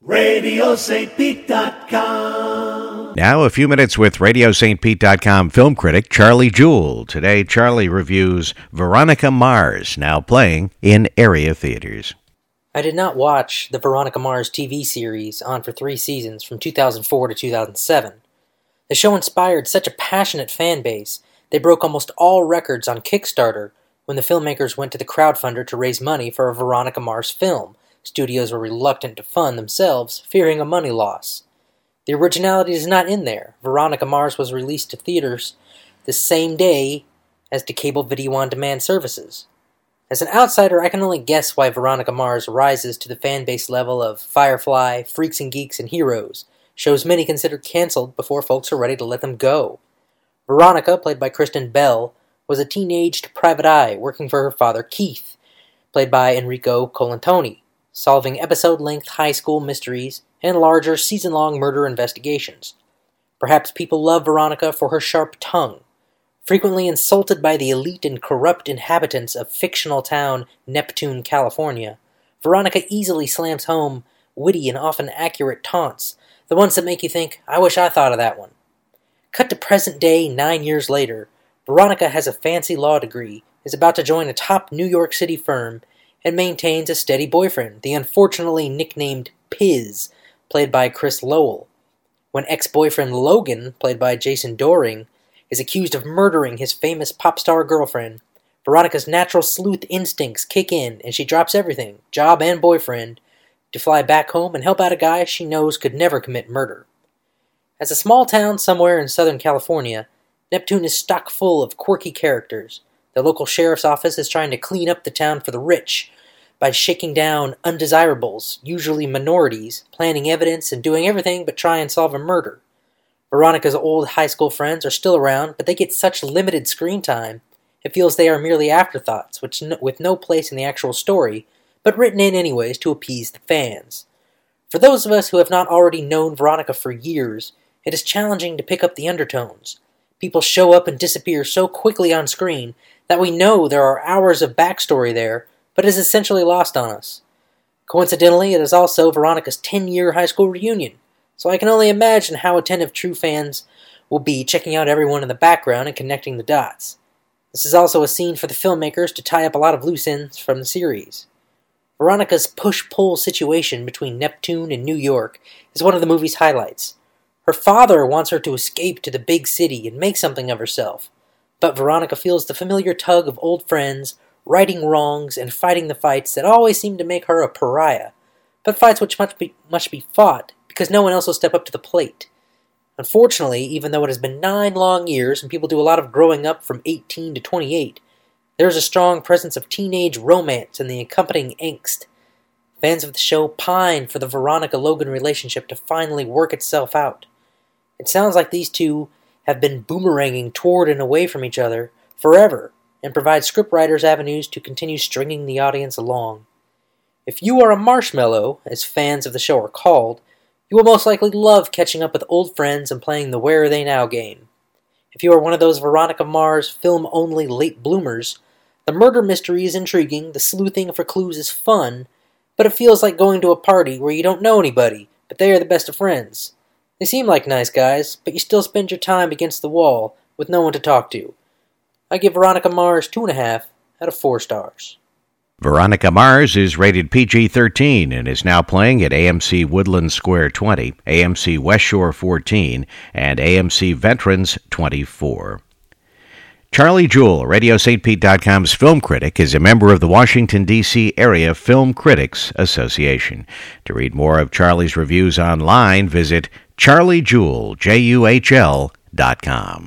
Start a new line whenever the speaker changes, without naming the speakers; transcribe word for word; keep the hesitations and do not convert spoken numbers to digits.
radio st pete dot com.
Now, a few minutes with radio st pete dot com film critic Charlie Jewell. Today, Charlie reviews Veronica Mars, now playing in area theaters.
I did not watch the Veronica Mars T V series on for three seasons from two thousand four to two thousand seven. The show inspired such a passionate fan base, they broke almost all records on Kickstarter when the filmmakers went to the crowdfunder to raise money for a Veronica Mars film. Studios were reluctant to fund themselves, fearing a money loss. The originality is not in there. Veronica Mars was released to theaters the same day as to cable video-on-demand services. As an outsider, I can only guess why Veronica Mars rises to the fan-base level of Firefly, Freaks and Geeks, and Heroes, shows many consider canceled before folks are ready to let them go. Veronica, played by Kristen Bell, was a teenaged private eye working for her father Keith, played by Enrico Colantoni, solving episode-length high school mysteries and larger season-long murder investigations. Perhaps people love Veronica for her sharp tongue. Frequently insulted by the elite and corrupt inhabitants of fictional town Neptune, California, Veronica easily slams home witty and often accurate taunts, the ones that make you think, I wish I thought of that one. Cut to present day nine years later, Veronica has a fancy law degree, is about to join a top New York City firm, and maintains a steady boyfriend, the unfortunately nicknamed Piz, played by Chris Lowell. When ex-boyfriend Logan, played by Jason Dohring, is accused of murdering his famous pop star girlfriend, Veronica's natural sleuth instincts kick in and she drops everything, job and boyfriend, to fly back home and help out a guy she knows could never commit murder. As a small town somewhere in Southern California, Neptune is stock full of quirky characters. The local sheriff's office is trying to clean up the town for the rich by shaking down undesirables, usually minorities, planting evidence and doing everything but try and solve a murder. Veronica's old high school friends are still around, but they get such limited screen time, it feels they are merely afterthoughts, which no, with no place in the actual story, but written in anyways to appease the fans. For those of us who have not already known Veronica for years, it is challenging to pick up the undertones. People show up and disappear so quickly on screen that we know there are hours of backstory there, but is essentially lost on us. Coincidentally, it is also Veronica's ten-year high school reunion, so I can only imagine how attentive true fans will be checking out everyone in the background and connecting the dots. This is also a scene for the filmmakers to tie up a lot of loose ends from the series. Veronica's push-pull situation between Neptune and New York is one of the movie's highlights. Her father wants her to escape to the big city and make something of herself, but Veronica feels the familiar tug of old friends, righting wrongs, and fighting the fights that always seem to make her a pariah, but fights which must be, must be fought because no one else will step up to the plate. Unfortunately, even though it has been nine long years and people do a lot of growing up from eighteen to twenty-eight, there is a strong presence of teenage romance and the accompanying angst. Fans of the show pine for the Veronica-Logan relationship to finally work itself out. It sounds like these two have been boomeranging toward and away from each other forever, and provide scriptwriters avenues to continue stringing the audience along. If you are a marshmallow, as fans of the show are called, you will most likely love catching up with old friends and playing the Where Are They Now game. If you are one of those Veronica Mars film-only late bloomers, the murder mystery is intriguing, the sleuthing for clues is fun, but it feels like going to a party where you don't know anybody, but they are the best of friends. They seem like nice guys, but you still spend your time against the wall with no one to talk to. I give Veronica Mars two and a half out of four stars.
Veronica Mars is rated P G thirteen and is now playing at A M C Woodland Square twenty, A M C West Shore fourteen, and A M C Veterans twenty-four. Charlie Jewell, radio st pete dot com's film critic, is a member of the Washington, D C Area Film Critics Association. To read more of Charlie's reviews online, visit charlie jewell, J U H L, dot com.